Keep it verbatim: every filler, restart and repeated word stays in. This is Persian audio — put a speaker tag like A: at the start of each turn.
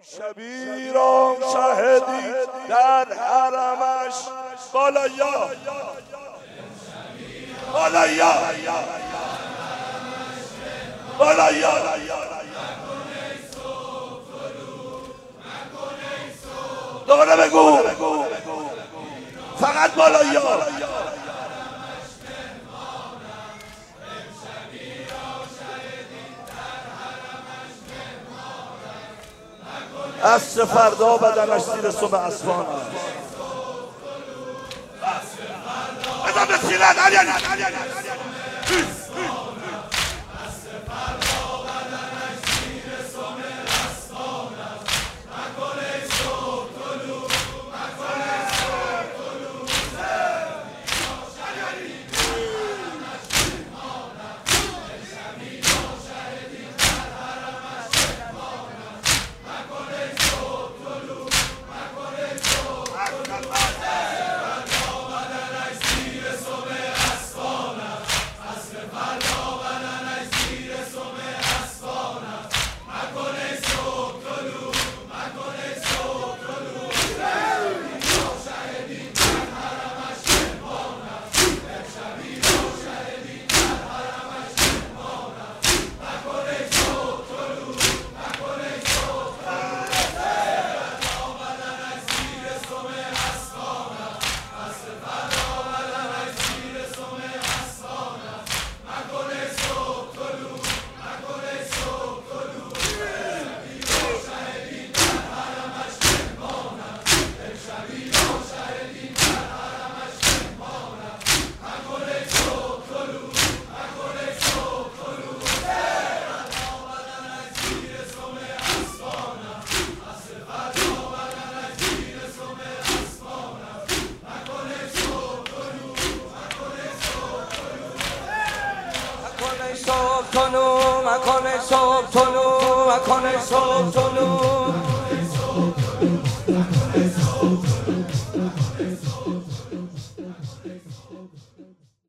A: امشبی را شهدی در حرمش بالایا بالایا بالایا دوباره بگو فقط بالایا عصر فردا بدنش زیر صبح اسفان است. بزن به سینت علی علی علی علی صبح طلوع مکن صبح طلوع مکن صبح طلوع